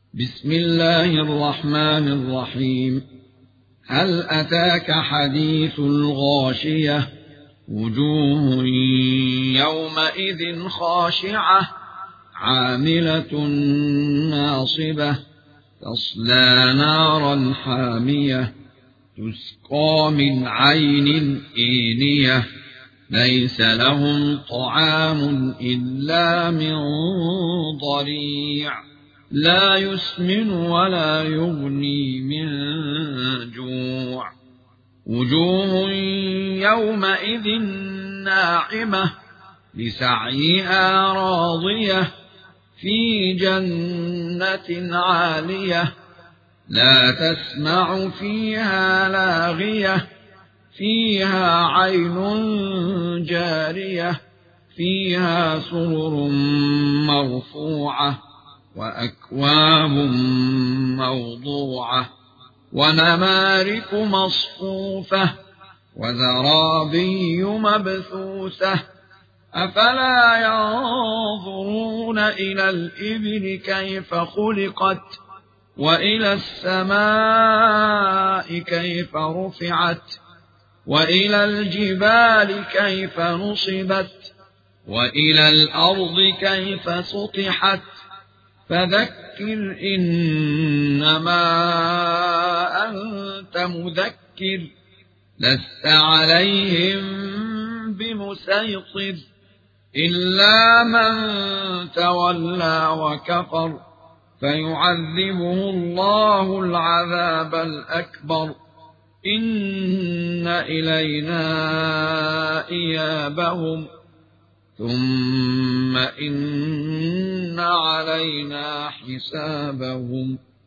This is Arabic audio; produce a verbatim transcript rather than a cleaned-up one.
بسم الله الرحمن الرحيم. هل أتاك حديث الغاشية؟ وجوه يومئذ خاشعة عاملة ناصبة تصلى نارا حامية تسقى من عين آنية ليس لهم طعام إلا من ضريع لا يسمن ولا يغني من جوع. وجوه يومئذ ناعمة لسعيها راضية في جنة عالية لا تسمع فيها لاغية فيها عين جارية فيها سرر مرفوعة وأكواب موضوعة ونمارق مصفوفة وزرابي مبثوثة أفلا ينظرون إلى الإبل كيف خلقت وإلى السماء كيف رفعت وإلى الجبال كيف نصبت وإلى الأرض كيف سطحت فذكر إنما أنت مذكر لست عليهم بمسيطر إلا من تولى وكفر فيعذبه الله العذاب الأكبر إن إلينا إيابهم ثم إن علينا حسابهم.